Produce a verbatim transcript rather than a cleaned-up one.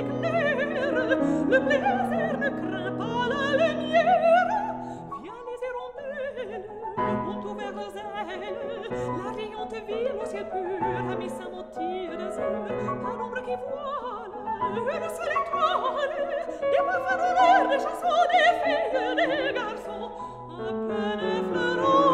s'éclaire, le plaisir ne craint pas la lumière. Viens les hirondelles, ont ouvert leurs ailes, la riante ville au ciel pur a mis sa mantille d'azur. Pas d'ombre qui voile, une seule étoile, des parfums d'honneur, des chansons, des filles, des garçons, à peine effleurant